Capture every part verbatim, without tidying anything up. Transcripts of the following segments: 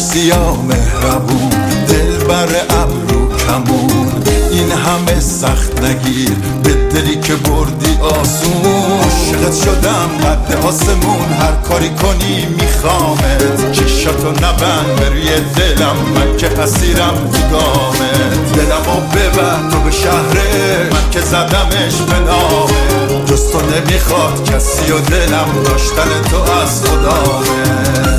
سیاه مهربون، دل بر ابرو کمون، این همه سخت نگیر به دلی که بردی آسون. عاشقت شدم قد آسمون، هر کاری کنی میخوامت، چشاتو نبند بروی دلم، من که اسیرم تو دامت. دلمو ببر تو به شهره، من که زدمش به نامه، جز تو نمیخواد کسی و دلم داشتن تو از خدامه.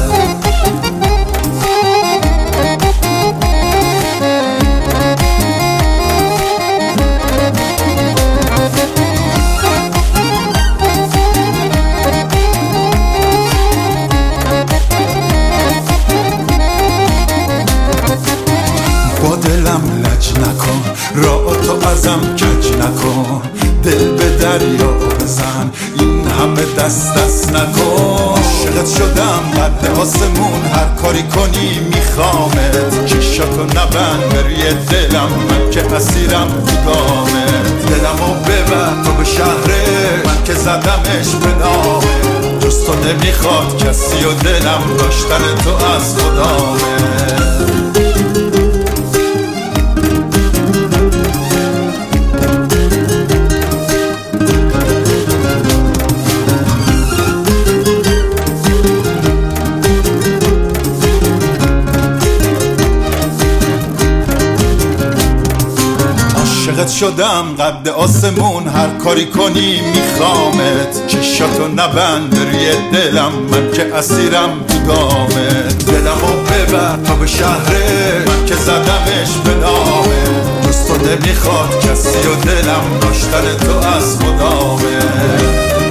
با دلم لج نکن، راه تو ازم کج نکن، دل به دریا بزن، این همه دست دست نکن. عاشقت شدم قد آسمون، هر کاری کنی میخوامت، چشاتو نبند بروی دلم، من که اسیرم تو دامت. دلمو ببر تو به شهره، من که زدمش به نامه، جز تو نمیخواد کسی و دلم داشتن تو از خدامه. عاشقت شدم قد آسمون، هر کاری کنی میخوامت، چشاتو نبند بروی دلم، من که اسیرم تو دامت. دلمو ببر تا به شهره، من که زدمش به نامه، جز تو نمیخواد کسی و دلم داشتن تو از خدامه.